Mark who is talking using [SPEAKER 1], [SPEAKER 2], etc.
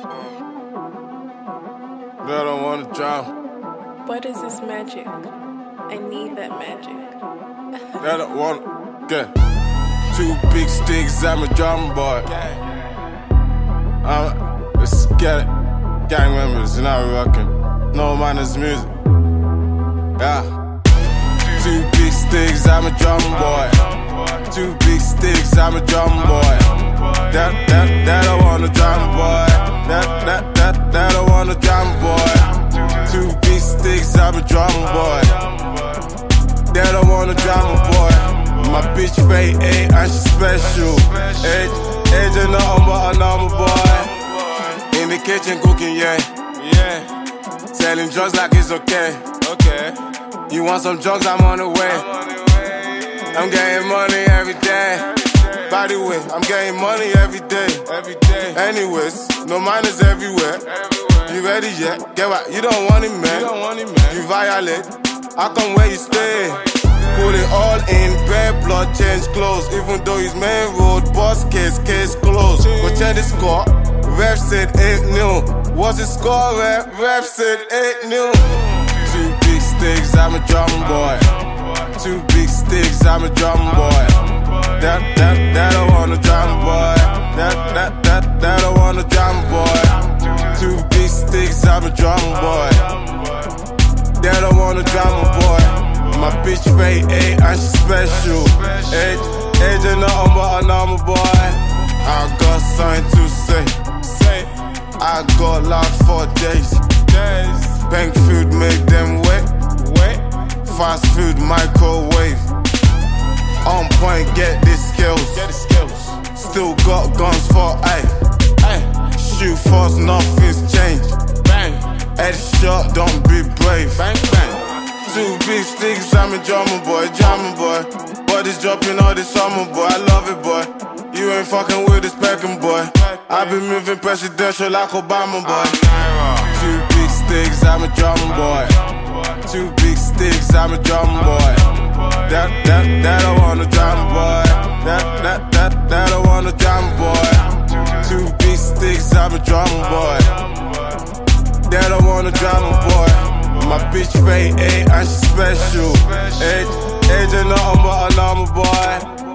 [SPEAKER 1] I don't wanna drown.
[SPEAKER 2] What is this magic? I need that magic.
[SPEAKER 1] I don't wanna get 2 big sticks, I'm a drum boy. Let's get it. Gang members, now we're rocking. No manners music. Yeah. 2 big sticks, I'm a drum boy. 2 big sticks, I'm a drum boy. That I want a drum boy. That I want a drum boy. 2 big sticks, I'm a drum boy. That I want a drum boy. My bitch fake 8 and she special. Age ain't nothing but a normal boy. In the kitchen cooking, yeah. Selling drugs like it's okay. You want some drugs, I'm on the way. I'm getting money every day. By the way, I'm getting money every day. Anyways, no minors everywhere. You ready yet? Get what? You don't want it, man. You violate. I come where you stay. Put it all in bed, blood change clothes. Even though he's main road, boss case closed. Go check the score. Ref said 8-0. What's the score, ref said 8-0. 2 big sticks, I'm a drum boy. 2 big sticks, I'm a drum boy. That I want a drum boy. That I want a drum boy. 2 big sticks, I'm a drum boy. That I want a drum boy. My bitch fake 8 and she special. Age ain't nothing but a normal boy. I got something to say. I got loud for days. Bank food make them wet. Fast food microwave. On point, get the skills. Still got guns for shoot fast, nothing's changed. Headshot, don't be brave. 2 big sticks, I'm a drummer boy. Body's dropping all this summer, boy. I love it, boy. You ain't fucking with this pecking, boy. I been moving presidential like Obama, boy. 2 big sticks, I'm a drum boy. 2 big sticks, I'm a drum boy. That I want a drum boy. That I want a drum boy. 2 big sticks, I'm a drum boy. That I want a drum boy. My bitch fake 8 and she special. Age ain't nothing but a normal boy.